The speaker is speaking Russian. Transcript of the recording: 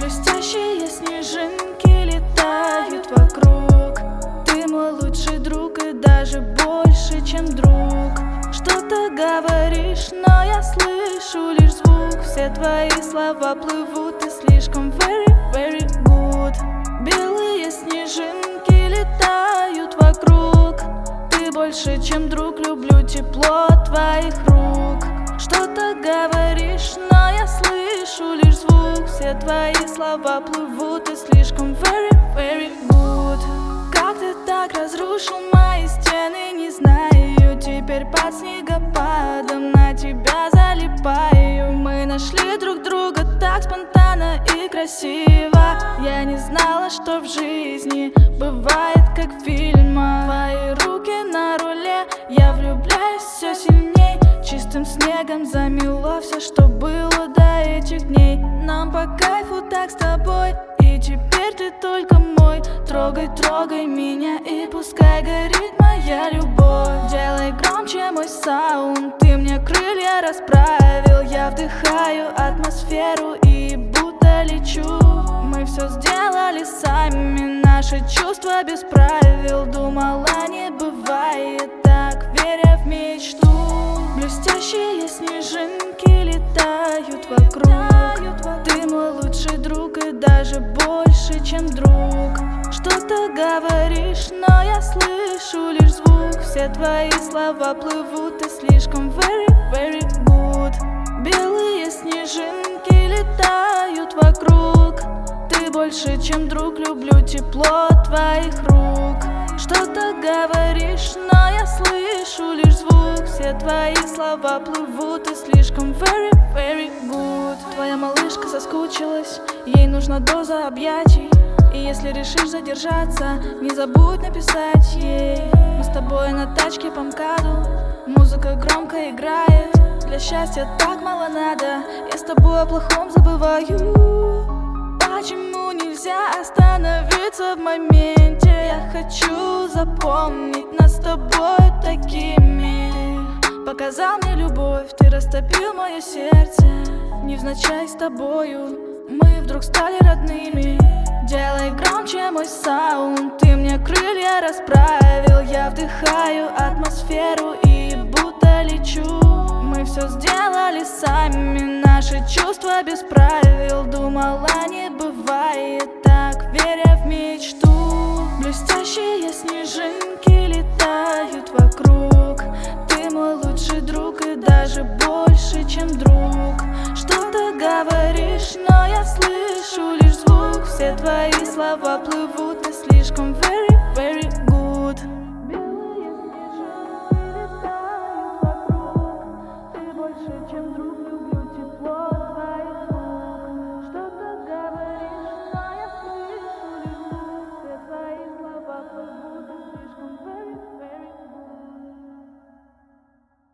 Блестящие снежинки летают вокруг. Ты мой лучший друг и даже больше, чем друг. Что-то говоришь, но я слышу лишь звук. Все твои слова плывут, ты слишком very, very good. Белые снежинки летают вокруг. Ты больше, чем друг, люблю тепло твоих рук. Что-то говоришь, но я слышу лишь звук. Все твои слова плывут, ты слишком very, very good. Как ты так разрушил мои стены, не знаю. Теперь под снегопадом на тебя залипаю. Мы нашли друг друга так спонтанно и красиво. Я не знала, что в жизни бывает как в фильмах. Твои руки на руле, я влюбляюсь все сильней. Чистым снегом замело все, что было до этих дней. Нам по кайфу так с тобой, и теперь ты только мой. Трогай, трогай меня, и пускай горит моя любовь. Делай громче мой саунд, ты мне крылья расправил. Я вдыхаю атмосферу и будто лечу. Мы все сделали сами, наши чувства без правил. Думала, не бывает так, веря в мечту. Блестящие снежинки летают вокруг. Ты мой лучший друг и даже больше, чем друг. Что-то говоришь, но я слышу лишь звук. Все твои слова плывут, ты слишком very, very good. Белые снежинки летают вокруг. Ты больше, чем друг, люблю тепло твоих рук. Что-то говоришь, но я слышу лишь звук. Все твои слова плывут, ты слишком very, very good. Твоя малышка соскучилась, ей нужна доза объятий. И если решишь задержаться, не забудь написать ей. Мы с тобой на тачке по МКАДу, музыка громко играет. Для счастья так мало надо, я с тобой о плохом забываю. Почему нельзя остановиться в моменте? Я хочу запомнить нас с тобой такими. Ты показал мне любовь, ты растопил мое сердце. Невзначай с тобою мы вдруг стали родными. Делай громче мой саунд, ты мне крылья расправил. Я вдыхаю атмосферу и будто лечу. Мы все сделали сами, наши чувства без правил. Думала, не бывает так, веря в мечту. Блестящие снежинки летают вокруг. Ты мой лучший друг и даже больше, чем друг. Что-то говоришь, но я слышу лишь звук. Все твои слова плывут, ты слишком very